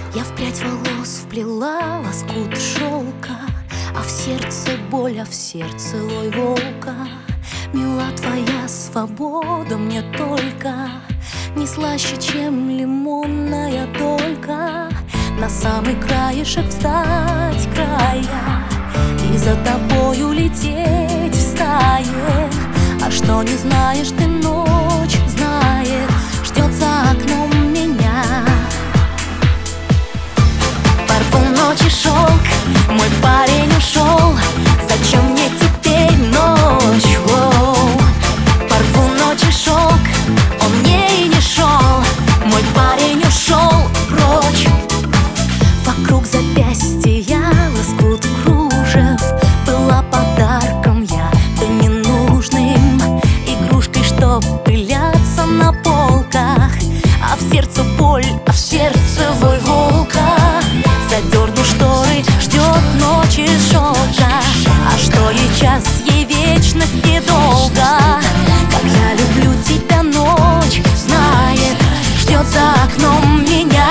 Я в прядь волос вплела лоскут шелка, а в сердце боль, а в сердце лой волка. Мила твоя свобода мне только не слаще, чем лимонная долька. На самый краешек встать края и за тобою лететь в стае. А что не знаешь ты, ночь знает, ждет за окном меня. Парфюм ночи шелк, мой парень ушел, зачем мне теперь ночь? Воу. Парфюм ночи шелк, он мне и не шел, мой парень ушел прочь. Вокруг запястья лоскут кружев, была подарком я, да ненужным, игрушкой, что пылятся на полках. А в сердце боль, а в сердце вой волка. Задерну шторы, ждет ночи шелка. А что ей час, ей вечность недолго. Как я люблю тебя, ночь знает, ждет за окном меня.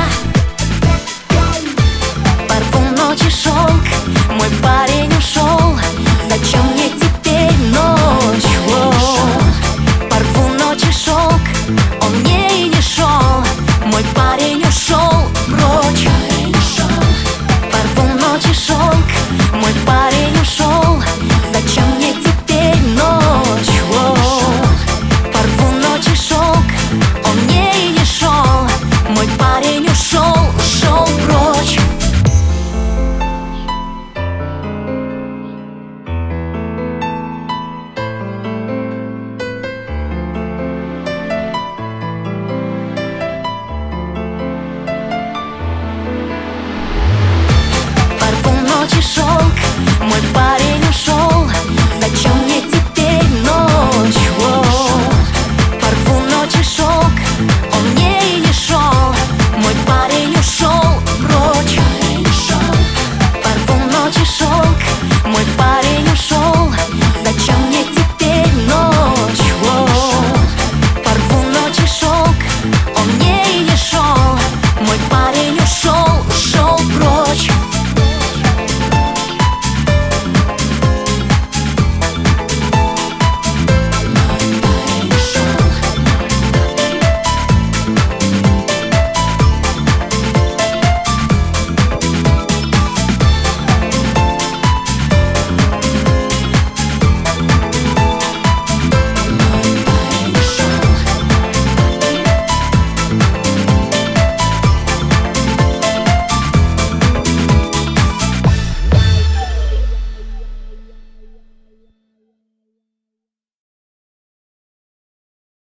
Парфюм ночи шелк, мой парень ушел, зачем мне теперь ночь? Воу. Парфюм ночи шелк, он мне и не шел, мой парень ушел прочь. Парфюм ночи шелк, мой парень ушел, зачем мне теперь ночь? Воу. Парфюм ночи шелк, он мне и не шел, мой парень ушел прочь. Парфюм ночи шелк,